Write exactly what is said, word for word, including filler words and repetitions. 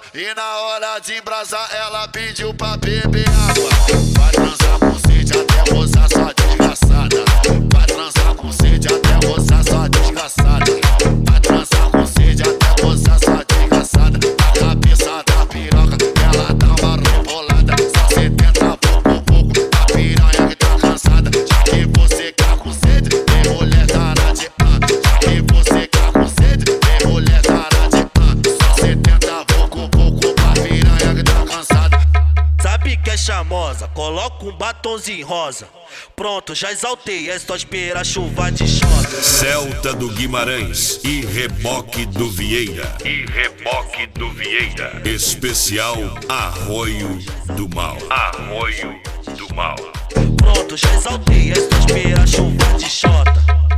piroca. E na hora de embrasar ela pediu pra beber água. Vai transar com sede até rosar sua desgraçada. Vai transar com sede até rosar sua desgraçada. Vai transar com sede até rosar sua desgraçada. A cabeça da piroca, ela dá uma rebolada. Só setenta pouco pouco, a piranha que tá cansada. Já que você quer com sede, tem mulher cara de ah. Já que você quer com sede, tem mulher cara de ah. Só setenta pouco pouco, a piranha que tá cansada. Sabe que é charmosa, coloca um batonzinho rosa. Pronto, já exaltei, é só esperar chuva de chota. Celta do Guimarães e Reboque do Vieira. E Reboque do Vieira. Especial Arroio do Mal. Arroio do Mal. Pronto, já exaltei, é só esperar chuva de chota.